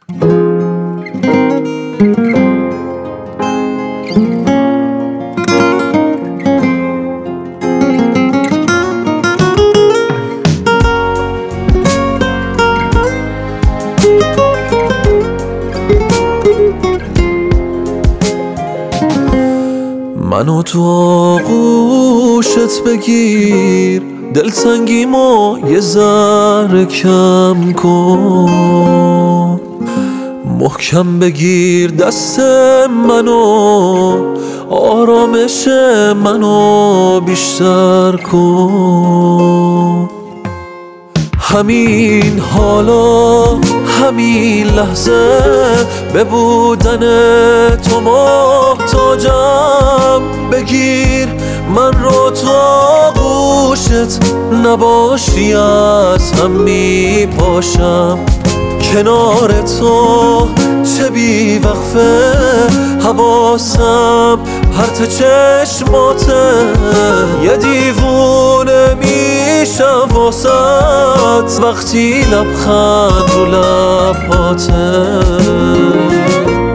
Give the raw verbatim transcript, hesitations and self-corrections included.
منو تو آغوشت بگیر، دلتنگیمو یه ذره کم کن. محکم بگیر دست منو، آرامش منو بیشتر کن. همین حالا همین لحظه به بودن تو محتاجم. بگیر من رو تو آغوشت، نباشی از هم می پاشم. کنار تو چه بی وقفه حواسم پرت چشماته. یه دیوونه میشم واسط وقتی لبخند رو لباته.